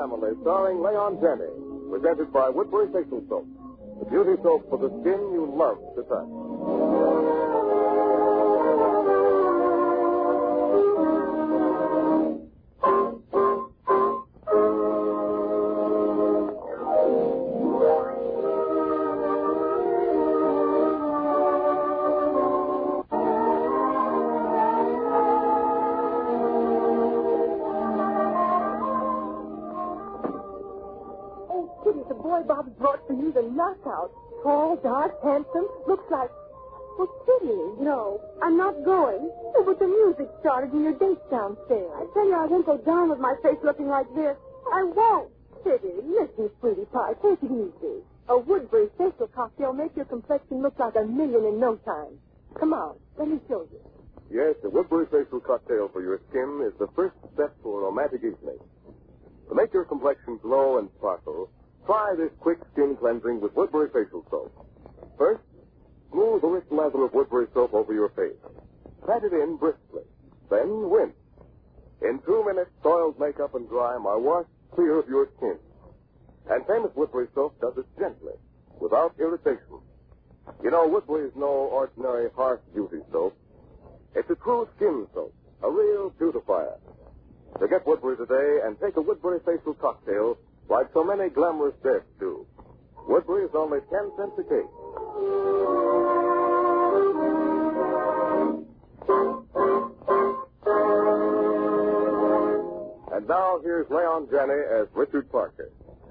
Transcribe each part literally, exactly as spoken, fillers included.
Family, starring Leon Janney. Presented by Woodbury Facial Soap. The beauty soap for the skin you love to touch. Bob brought for you the knockout. Tall, dark, handsome, looks like... Well, Kitty. No, I'm not going. Oh, but the music started and your date's downstairs. I tell you, I won't go down with my face looking like this. I won't. Kitty, listen, sweetie pie, take it easy. A Woodbury facial cocktail makes your complexion look like a million in no time. Come on, let me show you. Yes, the Woodbury facial cocktail for your skin is the first step to a romantic evening. To make your complexion glow and sparkle, try this quick skin cleansing with Woodbury Facial Soap. First, smooth the rich lather of Woodbury soap over your face. Pat it in briskly. Then rinse. In two minutes, soiled makeup and grime are washed clear of your skin. And famous Woodbury soap does it gently, without irritation. You know, Woodbury is no ordinary harsh beauty soap. It's a true skin soap, a real beautifier. To get Woodbury today and take a Woodbury facial cocktail like so many glamorous dames do. Woodbury is only ten cents a case. And now here's Leon Janney as Richard Parker.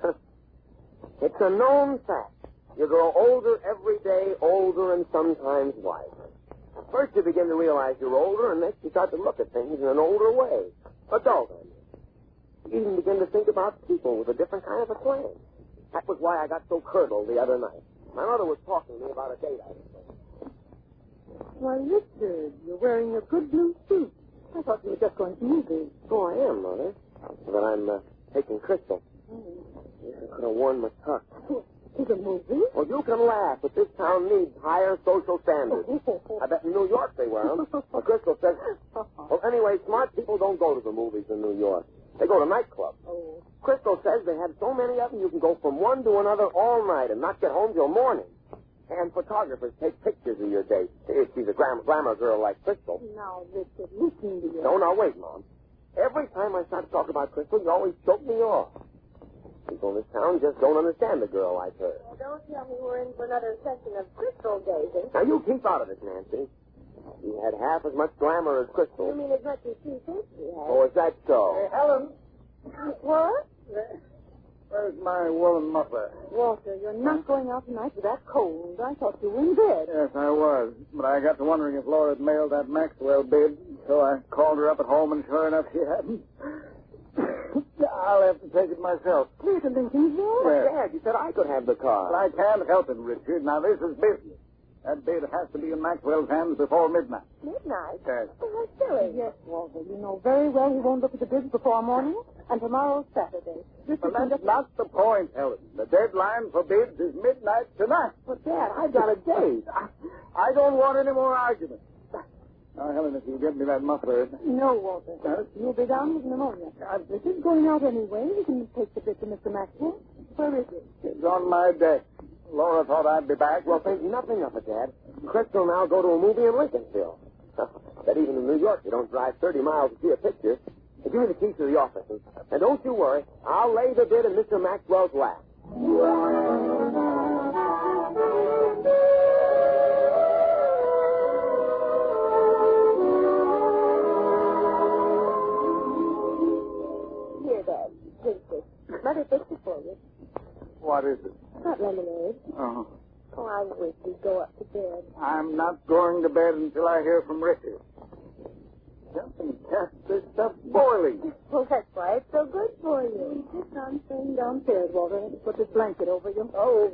It's a known fact. You grow older every day, older and sometimes wiser. First you begin to realize you're older, and next you start to look at things in an older way. Adult, I mean. You even begin to think about people with a different kind of a slang. That was why I got so curdled the other night. My mother was talking to me about a date I was going. Why, Richard, you're wearing a good blue suit. I thought you were just going to movies. Oh, I am, Mother. But I'm uh, taking Crystal. Oh. I could have worn my tuck. To the movie? Well, you can laugh, but this town needs higher social standards. I bet in New York they wear them. Well, Crystal says... Well, anyway, smart people don't go to the movies in New York. They go to nightclubs. Oh. Crystal says they have so many of them you can go from one to another all night and not get home till morning. And photographers take pictures of your date. If she's a glam- glamour girl like Crystal. Now, Richard, listen to you. No, now, wait, Mom. Every time I start to talk about Crystal, you always choke me off. People in this town just don't understand a girl like her. Well, don't tell me we're in for another session of crystal gazing. Now, you keep out of it, Nancy. She had half as much glamour as Crystal. You mean as much as she thinks she has? Oh, is that so? Hey, Helen. What? Where's my woolen muffler? Walter, you're not going out tonight with that cold. I thought you were in bed. Yes, I was. But I got to wondering if Laura had mailed that Maxwell bid. So I called her up at home, and sure enough, she hadn't. I'll have to take it myself. Clear to Lincolnville? But, Yes. Dad, you said I could have the car. But I can't help it, Richard. Now, this is business. That bid has to be in Maxwell's hands before midnight. Midnight? Yes. Oh, that's silly. Yes, Walter. You know very well he won't look at the bids before morning, and tomorrow's Saturday. This But is that's just... not the point, Helen. The deadline for bids is midnight tonight. But, Dad, I've got a date. I don't want any more arguments. Now, Helen, if you'll get me that muffler. No, Walter. Yes? You'll be down with pneumonia. This is going out anyway. You can take the bid to Mister Maxwell. Where is it? It's on my desk. Laura thought I'd be back. Well, think nothing of it, Dad. Crystal and I'll go to a movie in Lincolnville. Bet even in New York you don't drive thirty miles to see a picture. Give me the keys to the office. And, and don't you worry. I'll lay the bid in Mister Maxwell's lap. Here, Dad. Drink this. Mother fixed it for you. What is it? Not lemonade. Oh. Oh, I wish you'd go up to bed. I'm not going to bed until I hear from Richard. Jumping cast this stuff boiling. Well, that's why it's so good for you. Sit on staying downstairs, Walter. Let me put this blanket over you. Oh,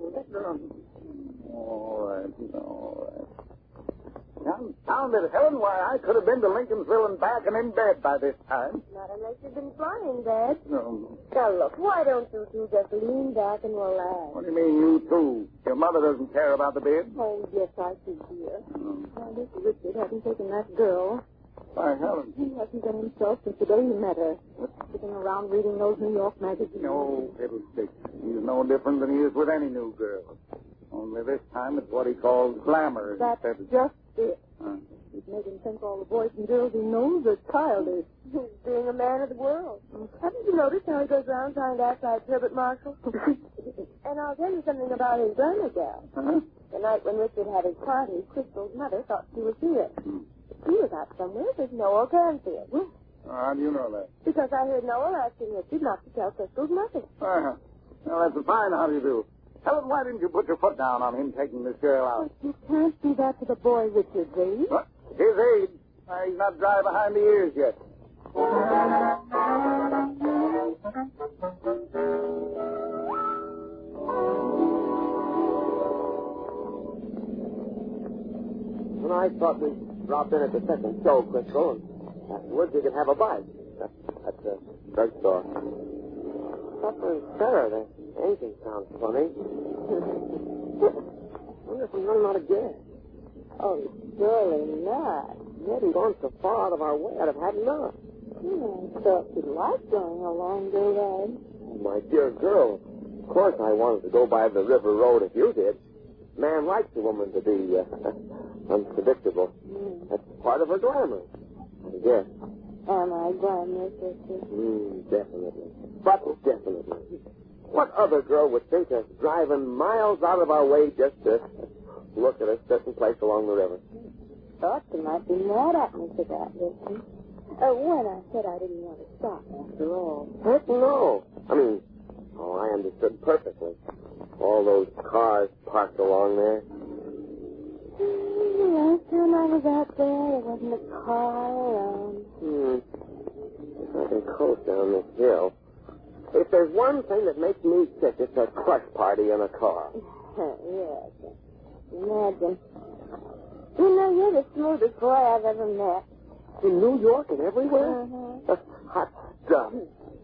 all right, all right. Confound it, Helen. Why, I could have been to Lincolnsville and back and in bed by this time. Not unless you've been flying, Dad. No. Now, look, why don't you two just lean back and relax? What do you mean, you two? Your mother doesn't care about the bid? Oh, yes, I see, dear. Oh. Well, this Richard hasn't taken that girl. Why, Helen. He hasn't been himself since the day he met her. Sitting around reading those New York magazines. No, fiddlesticks. He's no different than he is with any new girl. Only this time it's what he calls glamour. That's instead of... just it. Huh? He's making think all the boys and girls he knows are childish. He's being a man of the world. Haven't you noticed how he goes around trying to act like Herbert Marshall? And I'll tell you something about his glamour gal. Uh-huh. The night when Richard had his party, Crystal's mother thought she was here. Hmm. She was out somewhere with Noel Canfield. Oh, how do you know that? Because I heard Noel asking Richard not to tell Crystal's mother. Uh-huh. Well, that's a fine how do you do. Helen, why didn't you put your foot down on him taking this girl out? But you can't do that to the boy, Richard, Reed. What? His age. Uh, he's not dry behind the ears yet. Well, I thought we'd drop in at the second show, Crystal, and afterwards we could have a bite. At the drugstore. Papa and Sarah, the engine sounds funny. I wonder if I'm running out of gas. Oh, surely not. We hadn't gone so far out of our way, I'd have had enough. Hmm, I thought you'd like going a long day ride. Oh, my dear girl, of course I wanted to go by the river road if you did. Man likes a woman to be uh, unpredictable. Mm. That's part of her glamour, I guess. Am I glamorous, Richard? Mm, definitely. But definitely. What other girl would think of driving miles out of our way just to look at a certain place along the river? Thought you might be mad at me for that, Richard. Uh, when I said I didn't want to stop, after all. Heck no. I mean, oh, I understood perfectly. All those cars parked along there. The last time I was out there, there wasn't a car around. Hmm. If I can coast down this hill. If there's one thing that makes me sick, it's a crush party in a car. Yes. Imagine. You know, you're the smoothest boy I've ever met. In New York and everywhere? Uh-huh. Hot stuff.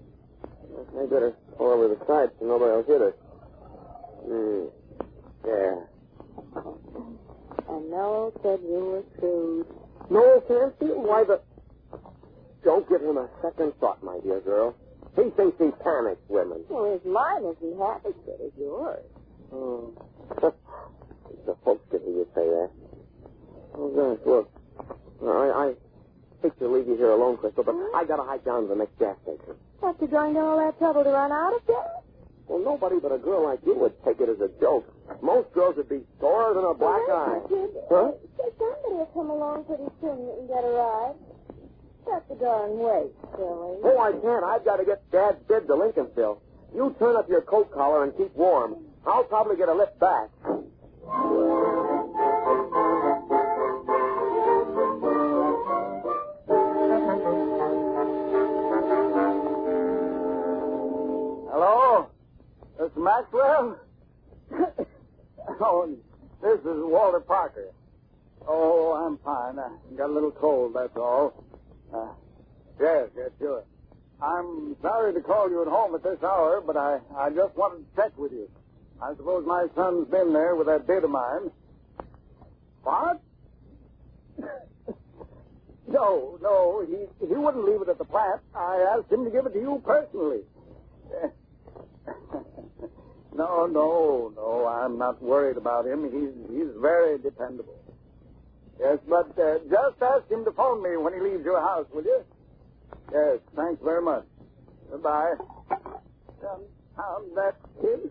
I better pull over the side so nobody will hit us. Hmm. There. And Noel said you were crude. Noel Canfield? Why the... Don't give him a second thought, my dear girl. He thinks he panics women. Well, his mind isn't half as good as yours. Oh. The folks could hear you say that. Oh, gosh, look. I, I hate to leave you here alone, Crystal, but I gotta hike down to the next gas station. After going to all that trouble to run out of gas? Well, nobody but a girl like you would take it as a joke. Most girls would be sorer than a black eye. Huh? Somebody will come along pretty soon and get a ride. Shut the door and wait, silly. Oh, I can't. I've got to get Dad's bid to Lincolnville. You turn up your coat collar and keep warm. I'll probably get a lift back. Hello? This Maxwell? Oh, this is Walter Parker. Oh, I'm fine. I got a little cold, that's all. Uh, yes, yes, sure. I'm sorry to call you at home at this hour, but I, I just wanted to check with you. I suppose my son's been there with that bid of mine. What? No, no, he, he wouldn't leave it at the plant. I asked him to give it to you personally. No, no, no, I'm not worried about him. He's he's very dependable. Yes, but uh, just ask him to phone me when he leaves your house, will you? Yes, thanks very much. Goodbye. Confound that kid.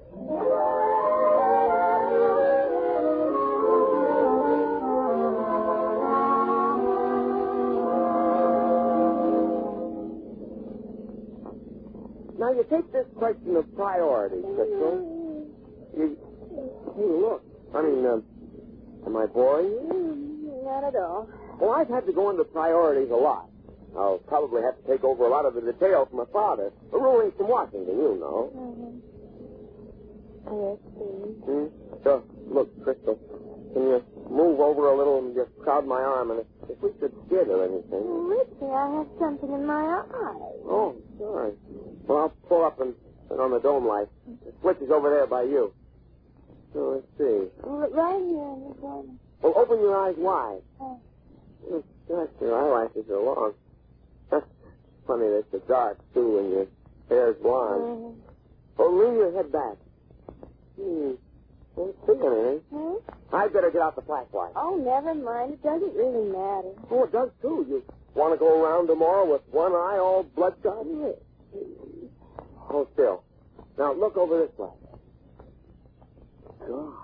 Now, you take this question of priority, Crystal. You, hey, look. I mean, uh, am I boring you? Not at all. Well, I've had to go into priorities a lot. I'll probably have to take over a lot of the details from my father. The rulings from Washington, you know. Mm-hmm. Yes, please. Hmm? So, look, Crystal, can you move over a little and just crowd my arm? And if, if we should skid or anything... Oh, Richie, I have something in my eye. Oh, sorry. Well, I'll pull up and turn on the dome light. The switch is over there by you. So, let's see. Right here in the corner. Well, open your eyes wide. Oh. Oh, gosh, your eyelashes are long. Funny that they're dark, too, and your hair's blonde. Mm. Oh, lean your head back. Hmm. Don't see anything. Hmm? I'd better get out the flashlight. Oh, never mind. It doesn't really matter. Oh, it does, too. You want to go around tomorrow with one eye all bloodshot? Hold still. Now, look over this way. God.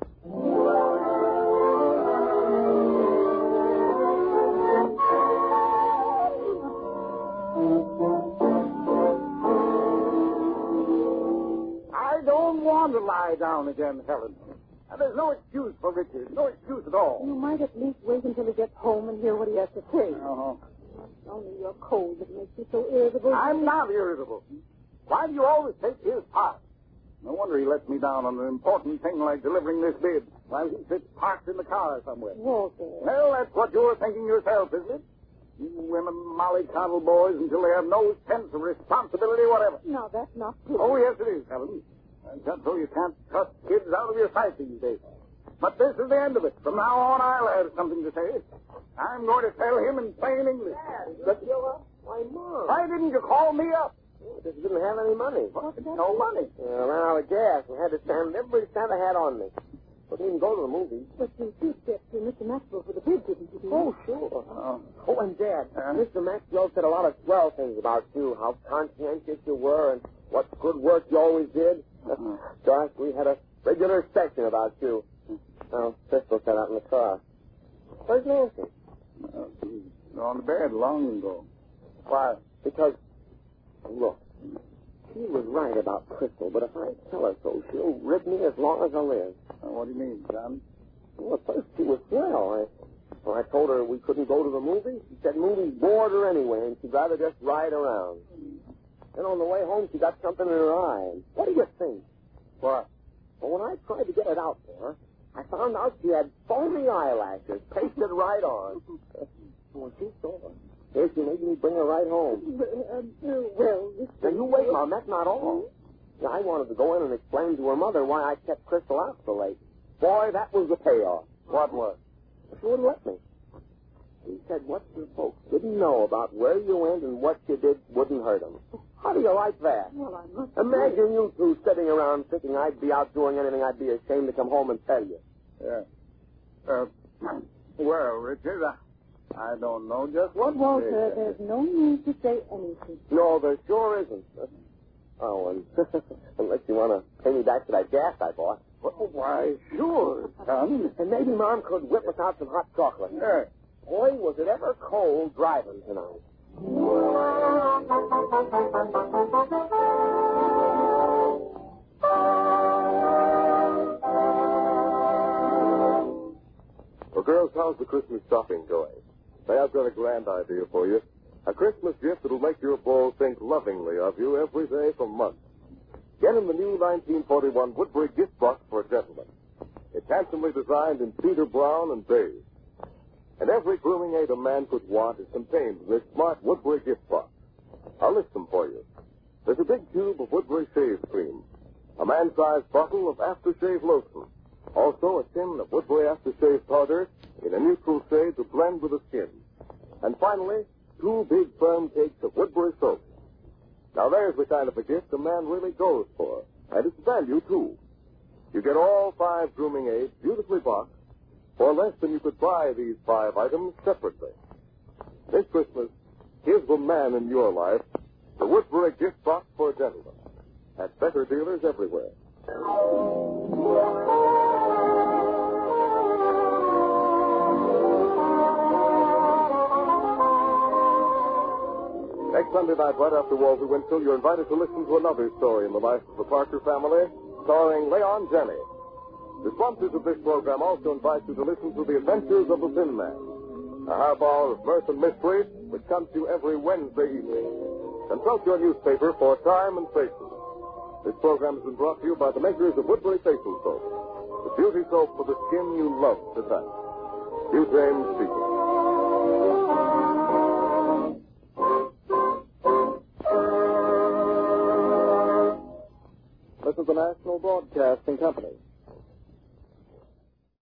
I don't want to lie down again, Helen. And there's no excuse for Richard. No excuse at all. You might at least wait until he gets home and hear what he has to say. Uh-huh. It's only your cold that makes you so irritable. I'm not irritable. Why do you always take his part? No wonder he lets me down on an important thing like delivering this bid while he sits parked in the car somewhere. Walter. Well, that's what you're thinking yourself, isn't it? You women mollycoddle boys until they have no sense of responsibility whatever. No, that's not true. Oh, yes, it is, Helen. And just so you can't trust kids out of your sight these days. But this is the end of it. From now on, I'll have something to say. I'm going to tell him in plain English. Dad, but you up? Why, Mom? Why didn't you call me up? Oh, just didn't have any money. What? No money. Uh, I ran out of gas and had to stand. Everybody stand I had on me. Couldn't even go to the movies. But you did get to Mister Maxwell for the bid, didn't you? Oh, sure. Oh, oh and Dad, uh, Mister Maxwell said a lot of swell things about you, how conscientious you were and what good work you always did. Uh-huh. Gosh, we had a regular section about you. Now, Crystal sat out in the car. Where's Nancy? Uh, she's gone to bed long ago. Why? Because, look, she was right about Crystal, but if I tell her so, she'll rib me as long as I live. Uh, what do you mean, son? Well, at first she was swell. I, when I told her we couldn't go to the movies, she said movies bored her anyway, and she'd rather just ride around. Then on the way home, she got something in her eye. And what do you think? What? Well, when I tried to get it out for her, I found out she had foamy eyelashes pasted right on. When she saw her, here she made me bring her right home. Uh, uh, well, Now, you wait, Mom. That's not all. Yeah, I wanted to go in and explain to her mother why I kept Crystal out so late. Boy, that was the payoff. What was? She wouldn't let me. She said what your folks didn't know about where you went and what you did wouldn't hurt them. How do you like that? Well, I must Imagine you two sitting around thinking I'd be out doing anything I'd be ashamed to come home and tell you. Yeah. Uh, well, Richard, I, I don't know just what to Walter, say. there's no need to say anything. No, there sure isn't. Oh, and unless you want to pay me back for that gas I bought. Well, why, sure, son. And maybe Mom could whip us out some hot chocolate. Yeah. Boy, was it ever cold driving tonight. Well, girls, how's the Christmas shopping going? Say, I've got a grand idea for you. A Christmas gift that'll make your beau think lovingly of you every day for months. Get him the new nineteen forty-one Woodbury gift box for a gentleman. It's handsomely designed in cedar brown and beige. And every grooming aid a man could want is contained in this smart Woodbury gift box. I'll list them for you. There's a big tube of Woodbury shave cream, a man-sized bottle of aftershave lotion, also a tin of Woodbury aftershave powder in a neutral shade to blend with the skin, and finally, two big firm cakes of Woodbury soap. Now there's the kind of a gift a man really goes for, and it's value, too. You get all five grooming aids beautifully boxed for less than you could buy these five items separately. This Christmas, give the man in your life the Woodbury gift box for a gentleman at better dealers everywhere. Next Sunday night, right after Walter Winchell, you're invited to listen to another story in the life of the Parker family, starring Leon Jenney. The sponsors of this program also invite you to listen to The Adventures of the Thin Man, a half hour of mirth and mystery which comes to you every Wednesday evening. Consult your newspaper for time and station. This program has been brought to you by the makers of Woodbury Facial Soap, the beauty soap for the skin you love to touch. Hugh James speaking. This is the National Broadcasting Company.